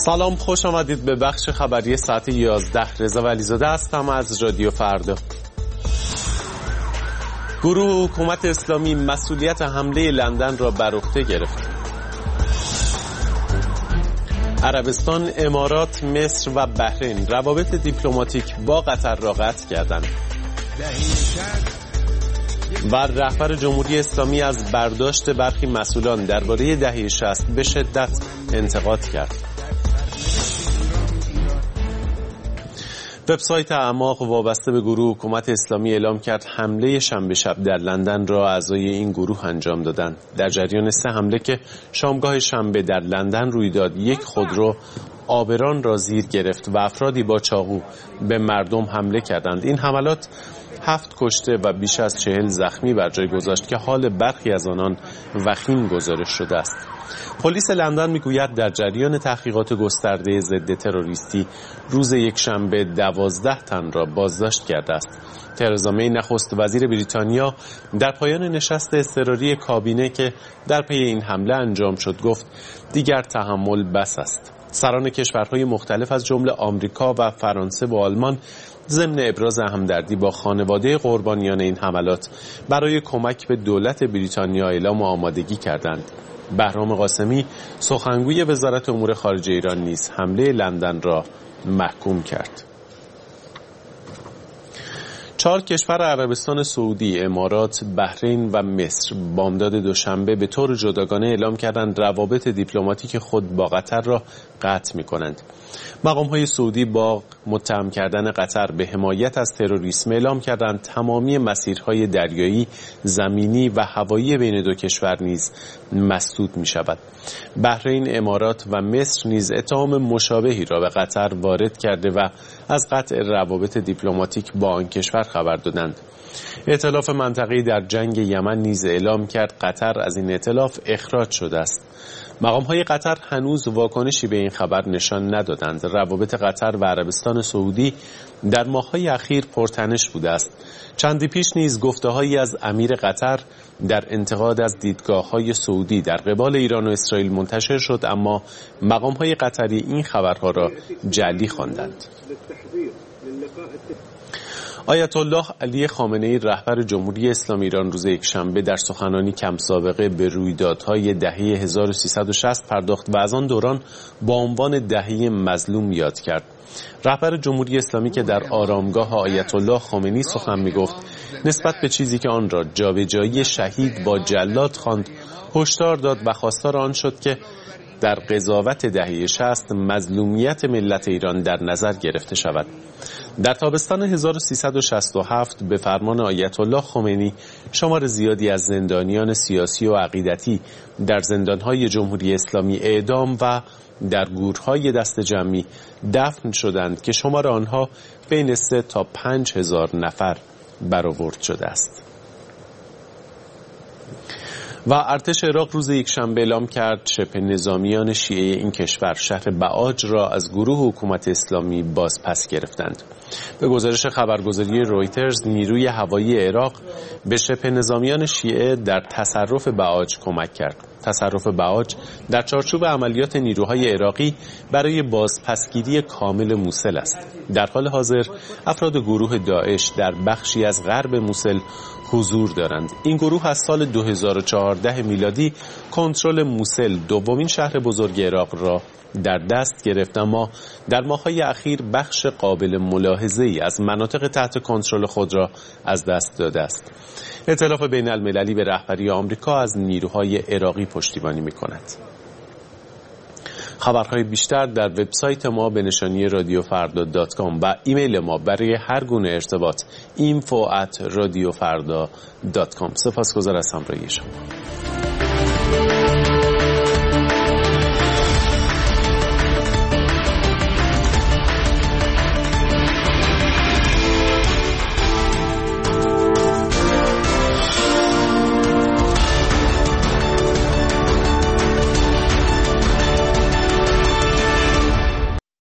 سلام، خوش آمدید به بخش خبری ساعت 11. رضا ولیزاده هستم از رادیو فردا. گروه حکومت اسلامی مسئولیت حمله لندن را بر عهده گرفت. عربستان، امارات، مصر و بحرین روابط دیپلماتیک با قطر را قطع کردند. و رهبر جمهوری اسلامی از برداشت برخی مسئولان درباره دهه 60 به شدت انتقاد کرد. وبسایت اعماق وابسته به گروه حکومت اسلامی اعلام کرد حمله شنبه شب در لندن را اعضای این گروه انجام دادند. در جریان 3 حمله که شامگاه شنبه در لندن روی داد، یک خودرو آبران را زیر گرفت و افرادی با چاقو به مردم حمله کردند. این حملات 7 کشته و بیش از 40 زخمی بر جای گذاشت که حال برخی از آنان وخیم گزارش شده است. پلیس لندن میگوید در جریان تحقیقات گسترده ضد تروریستی روز یکشنبه 12 تن را بازداشت کرده است. ترزا می نخست وزیر بریتانیا در پایان نشست اضطراری کابینه که در پی این حمله انجام شد گفت دیگر تحمل بس است. سران کشورهای مختلف از جمله آمریکا و فرانسه و آلمان ضمن ابراز همدردی با خانواده قربانیان این حملات برای کمک به دولت بریتانیا اعلام آمادگی کردند. بهرام قاسمی سخنگوی وزارت امور خارجه ایران نیز حمله لندن را محکوم کرد. 4 کشور عربستان سعودی، امارات، بحرین و مصر بامداد دوشنبه به طور جداگانه اعلام کردند روابط دیپلماتیک خود با قطر را قطع می‌کنند. مقام‌های سعودی با متهم کردن قطر به حمایت از تروریسم اعلام کردند تمامی مسیرهای دریایی، زمینی و هوایی بین دو کشور نیز مسدود می‌شود. بحرین، امارات و مصر نیز اتهام مشابهی را به قطر وارد کرده و از قطع روابط دیپلماتیک با آن کشور خبر دادند. ائتلاف منطقه‌ای در جنگ یمن نیز اعلام کرد قطر از این ائتلاف اخراج شده است. مقام‌های قطر هنوز واکنشی به این خبر نشان ندادند. روابط قطر و عربستان سعودی در ماه‌های اخیر پرتنش بوده است. چندی پیش نیز گفته‌هایی از امیر قطر در انتقاد از دیدگاه‌های سعودی در قبال ایران و اسرائیل منتشر شد، اما مقام‌های قطری این خبرها را جعلی خواندند. آیت الله علی خامنه‌ای رهبر جمهوری اسلامی ایران روز یکشنبه در سخنرانی کم سابقه به رویدادهای دهه 1360 پرداخت و از آن دوران با عنوان دهه مظلوم یاد کرد. رهبر جمهوری اسلامی که در آرامگاه آیت الله خامنه‌ای سخن می‌گفت نسبت به چیزی که آن را جابجایی شهید با جلاد خواند هشدار داد و خواستار آن شد که در قضاوت دهه 60 مظلومیت ملت ایران در نظر گرفته شود. در تابستان 1367 به فرمان آیت الله خمینی شمار زیادی از زندانیان سیاسی و عقیدتی در زندانهای جمهوری اسلامی اعدام و در گورهای دست جمعی دفن شدند که شمار آنها بین 3 تا 5,000 نفر برآورد شده است. و ارتش عراق روز یکشنبه اعلام کرد شبه نظامیان شیعه این کشور شهر بعاج را از گروه حکومت اسلامی باز پس گرفتند. به گزارش خبرگزاری رویترز نیروی هوایی عراق به شبه نظامیان شیعه در تصرف بعاج کمک کرد. تصرف بعاج در چارچوب عملیات نیروهای عراقی برای بازپسگیری کامل موصل است. در حال حاضر افراد گروه داعش در بخشی از غرب موصل حضور دارند. این گروه از سال 2014 میلادی کنترل موصل، دومین شهر بزرگ عراق را در دست گرفت، اما در ماه‌های اخیر بخش قابل ملاحظه‌ای از مناطق تحت کنترل خود را از دست داده است. ائتلاف بین المللی به رهبری آمریکا از نیروهای عراقی پشتیبانی می‌کند. خبرهای بیشتر در وبسایت ما به نشانی radiofarda.com و ایمیل ما برای هر گونه ارتباط info@radiofarda.com. سپاسگزار از همراهی شما.